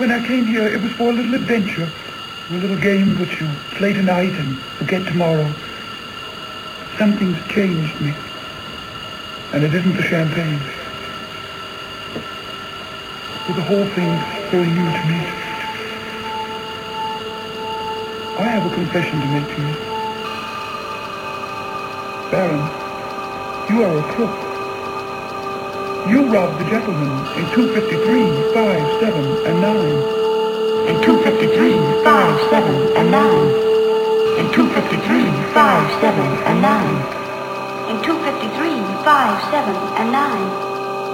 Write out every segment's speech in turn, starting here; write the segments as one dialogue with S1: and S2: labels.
S1: When I came here, it was for a little adventure, a little game which you play tonight and forget tomorrow. Something's changed me, and it isn't the champagne. But the whole thing's very new to me. I have a confession to make to you. Baron, you are a crook. You robbed the gentleman in 253, 5, 7, and 9. In 253, 5, 7, and 9. In 253, 5, 7, and 9.
S2: In 253, 5, 7, and 9.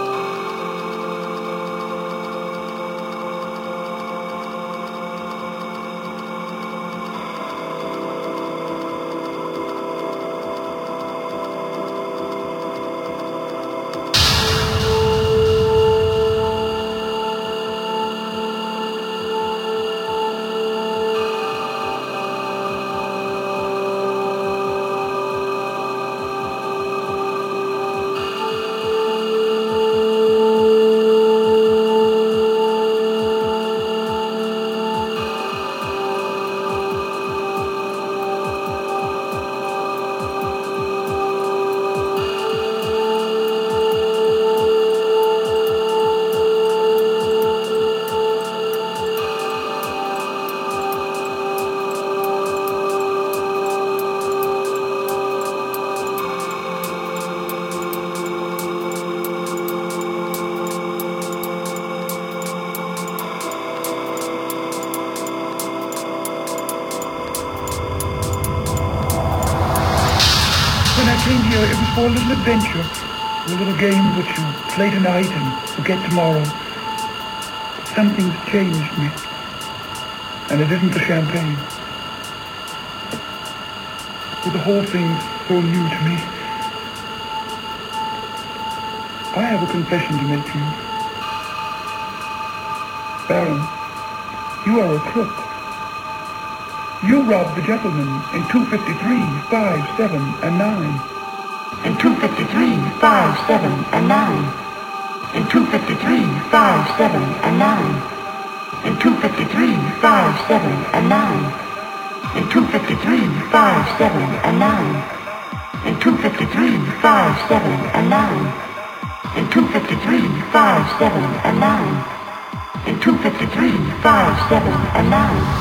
S1: It was for a little adventure, a little game which you play tonight and forget tomorrow. Something's changed me, and it isn't the champagne. But the whole thing's so new to me. I have a confession to make to you. Baron, you are a crook. You robbed the gentleman in 253, 5, 7, and 9. In 253, 5, 7, and 9. In 253, 5, 7, and 9. In 253, 5, 7, and 9. In 253, 5, 7, and 9. In 253, 5, 7, and 9. In 253, 5, 7, and 9. In 253, 5, 7, and 9.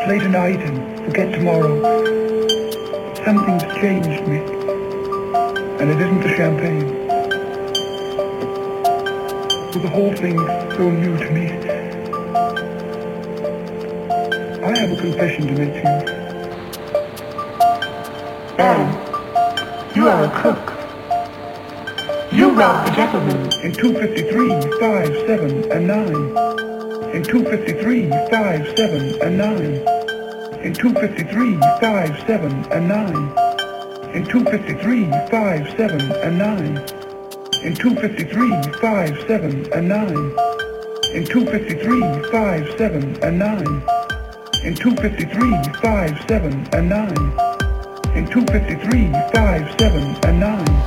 S1: play tonight and forget tomorrow. Something's changed me, and it isn't the champagne. Well, the whole thing's so new to me. I have a confession to make to you.
S2: Ben, you are a cook. You robbed the gentleman.
S1: In 253, 5, 7, and 9. In 253, 5, 7, and 9. In 253, 5, 7, and 9. In 253, 5, 7, and 9. In 253, 5, 7, and 9. In 253, 5, 7, and 9. In 253, 5, 7, and 9. In 253, 5, 7, and 9.